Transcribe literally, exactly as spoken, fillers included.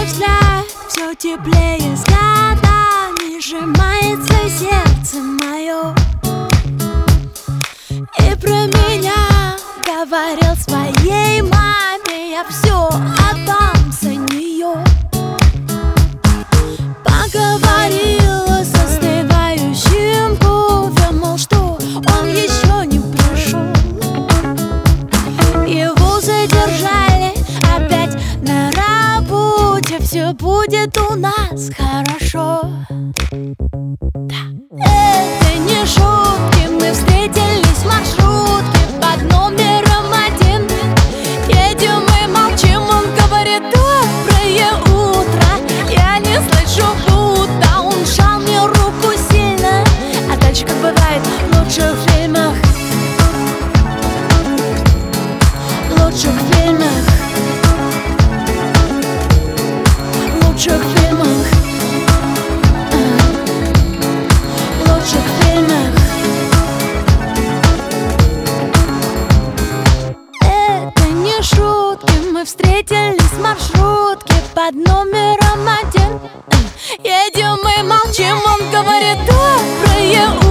взгляд все теплее с годами сжимается сердце мое. И про меня говорил своей маме, я все отдам за нее. Поговорила с остывающим кофе, мол, что он еще не пришел. Его задержали опять на работе, все будет у нас хорошо. Это не шутки, мы встретились в маршрутке под номером один. Едем и молчим, он говорит: доброе утро. Я не слышу, будто он сжал мне руку сильно. А дальше, как бывает в лучших фильмах, в лучших фильмах, в лучших фильмах, в лучших фильмах. Это не шутки, мы встретились в маршрутке под номером один. Едем и молчим, он говорит: доброе утро.